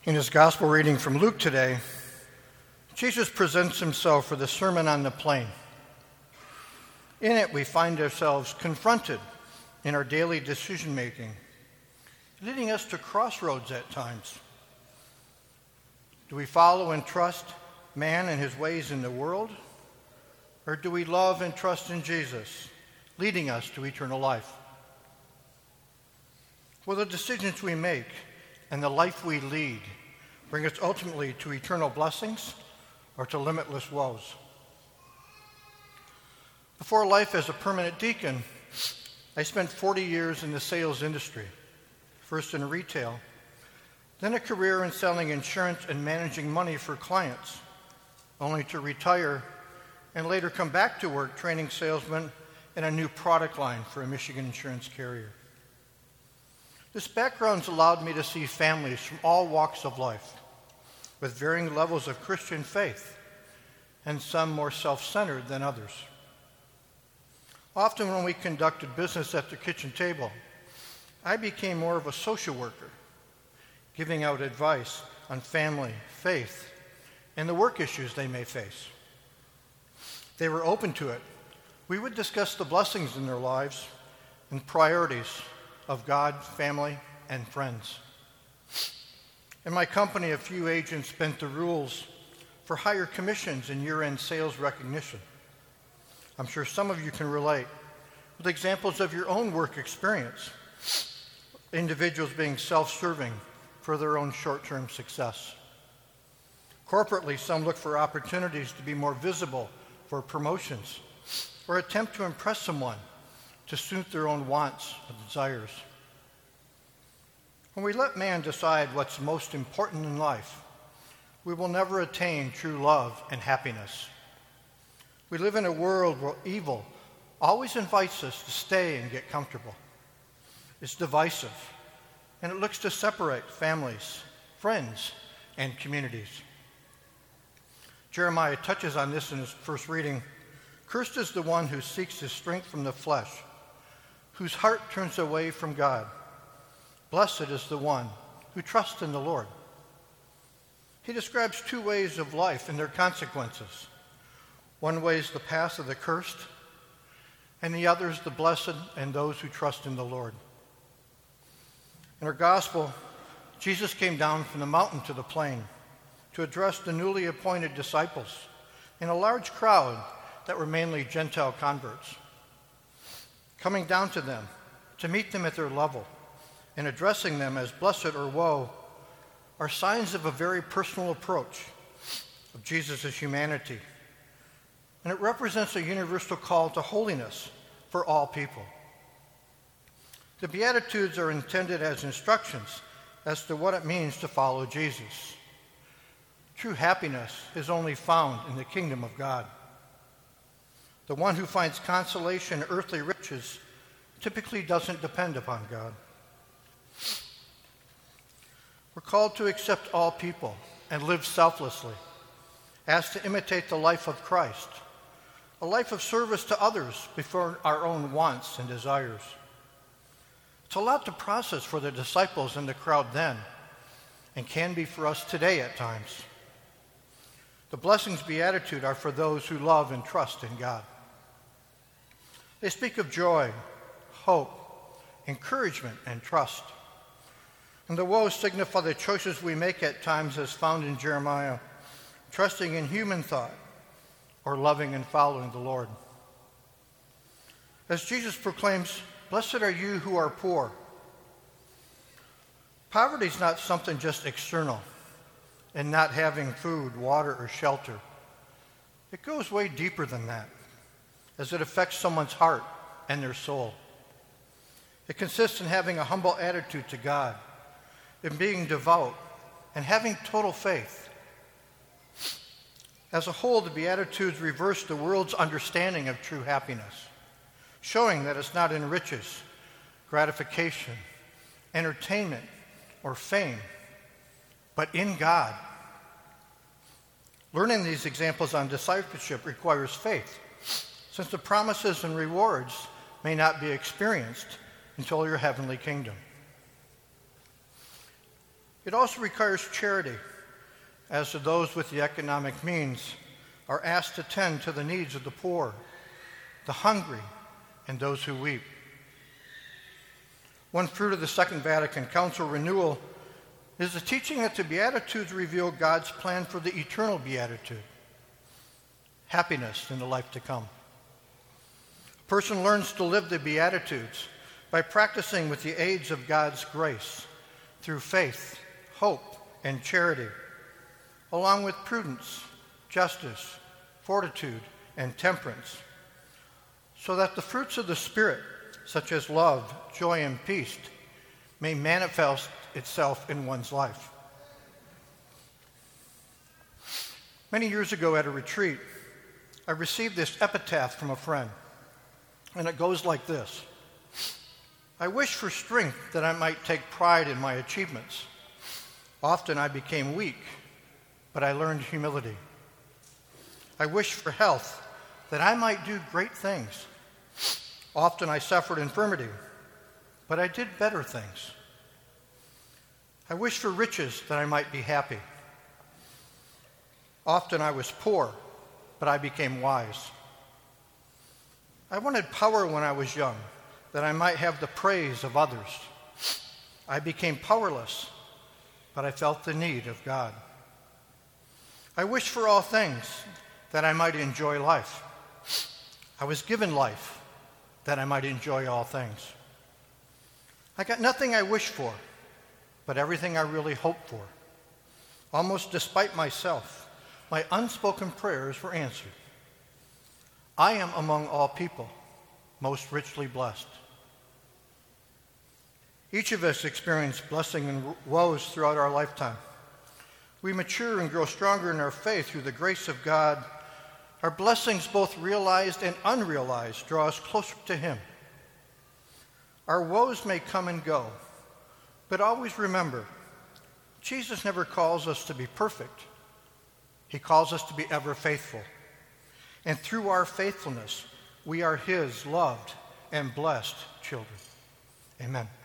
In his gospel reading from Luke today, Jesus presents himself for the Sermon on the Plain. In it, we find ourselves confronted in our daily decision-making, leading us to crossroads at times. Do we follow and trust man and his ways in the world? Or do we love and trust in Jesus, leading us to eternal life? Will the decisions we make and the life we lead bring us ultimately to eternal blessings or to limitless woes? Before life as a permanent deacon, I spent 40 years in the sales industry, first in retail, then a career in selling insurance and managing money for clients, only to retire and later come back to work training salesmen in a new product line for a Michigan insurance carrier. This background's allowed me to see families from all walks of life, with varying levels of Christian faith, and some more self-centered than others. Often when we conducted business at the kitchen table, I became more of a social worker, giving out advice on family, faith, and the work issues they may face. They were open to it. We would discuss the blessings in their lives and priorities of God, family, and friends. In my company, a few agents bent the rules for higher commissions and year-end sales recognition. I'm sure some of you can relate with examples of your own work experience, individuals being self-serving for their own short-term success. Corporately, some look for opportunities to be more visible for promotions or attempt to impress someone to suit their own wants and desires. When we let man decide what's most important in life, we will never attain true love and happiness. We live in a world where evil always invites us to stay and get comfortable. It's divisive, and it looks to separate families, friends, and communities. Jeremiah touches on this in his first reading. Cursed is the one who seeks his strength from the flesh, whose heart turns away from God. Blessed is the one who trusts in the Lord. He describes two ways of life and their consequences. One way is the path of the cursed, and the other is the blessed and those who trust in the Lord. In our gospel, Jesus came down from the mountain to the plain to address the newly appointed disciples in a large crowd that were mainly Gentile converts. Coming down to them to meet them at their level and addressing them as blessed or woe are signs of a very personal approach of Jesus' humanity. And it represents a universal call to holiness for all people. The Beatitudes are intended as instructions as to what it means to follow Jesus. True happiness is only found in the kingdom of God. The one who finds consolation in earthly riches typically doesn't depend upon God. We're called to accept all people and live selflessly, asked to imitate the life of Christ, a life of service to others before our own wants and desires. It's a lot to process for the disciples in the crowd then, and can be for us today at times. The blessings beatitude are for those who love and trust in God. They speak of joy, hope, encouragement, and trust. And the woes signify the choices we make at times as found in Jeremiah, trusting in human thought or loving and following the Lord. As Jesus proclaims, "Blessed are you who are poor." Poverty is not something just external and not having food, water, or shelter. It goes way deeper than that, as it affects someone's heart and their soul. It consists in having a humble attitude to God, in being devout, and having total faith. As a whole, the Beatitudes reverse the world's understanding of true happiness, showing that it's not in riches, gratification, entertainment, or fame, but in God. Learning these examples on discipleship requires faith, since the promises and rewards may not be experienced until your heavenly kingdom. It also requires charity, as those with the economic means are asked to tend to the needs of the poor, the hungry, and those who weep. One fruit of the Second Vatican Council renewal is the teaching that the Beatitudes reveal God's plan for the eternal beatitude, happiness in the life to come. A person learns to live the Beatitudes by practicing with the aids of God's grace through faith, hope, and charity, along with prudence, justice, fortitude, and temperance, so that the fruits of the Spirit, such as love, joy, and peace, may manifest itself in one's life. Many years ago at a retreat, I received this epitaph from a friend, and it goes like this: I wish for strength that I might take pride in my achievements. Often I became weak, but I learned humility. I wish for health that I might do great things. Often I suffered infirmity, but I did better things. I wish for riches that I might be happy. Often I was poor, but I became wise. I wanted power when I was young, that I might have the praise of others. I became powerless, but I felt the need of God. I wish for all things, that I might enjoy life. I was given life, that I might enjoy all things. I got nothing I wished for, but everything I really hoped for. Almost despite myself, my unspoken prayers were answered. I am among all people most richly blessed. Each of us experience blessing and woes throughout our lifetime. We mature and grow stronger in our faith through the grace of God. Our blessings, both realized and unrealized, draw us closer to Him. Our woes may come and go, but always remember, Jesus never calls us to be perfect. He calls us to be ever faithful. And through our faithfulness, we are His loved and blessed children. Amen.